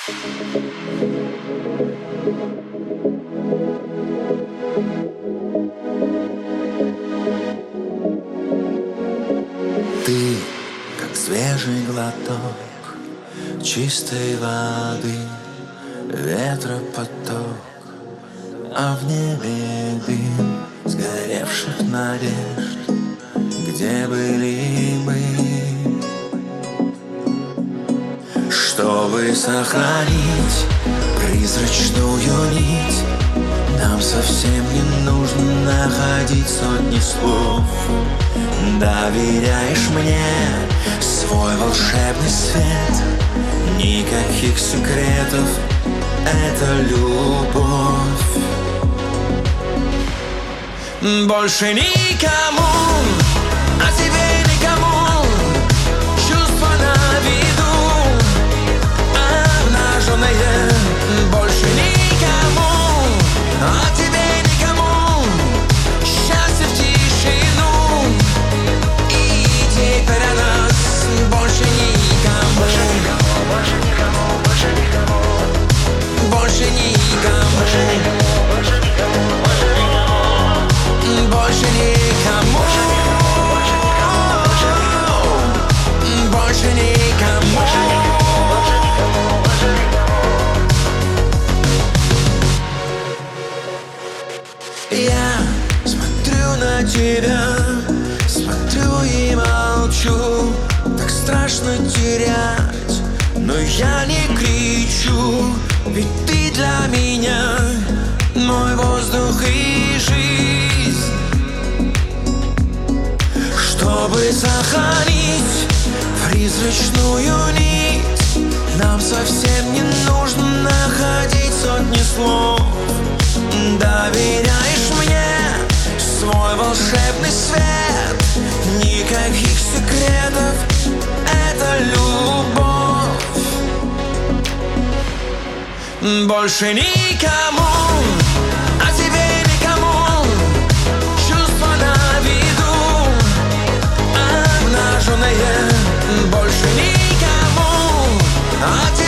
Ты, как свежий глоток чистой воды, ветропоток, а в небе дым сгоревших надежд. Где были мы, чтобы сохранить призрачную нить? Нам совсем не нужно находить сотни слов. Доверяешь мне свой волшебный свет, никаких секретов, это любовь. Больше никому, а тебе никому, чувства на виду, обнаженные. Больше никому, а тебе никому, счастье в тишину. И теперь о нас больше никому, больше никому, больше никому, больше никому, больше никому, больше никому, больше никому, больше никому, больше никому, больше никому. Я смотрю на тебя, смотрю и молчу. Так страшно терять, но я не кричу. Ведь ты для меня мой воздух и жизнь. Чтобы сохранить призрачную нить, нам совсем не нужно находить сотни слов. Доверяешь мне свой волшебный свет, никаких секретов, это любовь. Больше никому, а тебе никому, чувства на виду, обнаженные. Больше никому, а тебе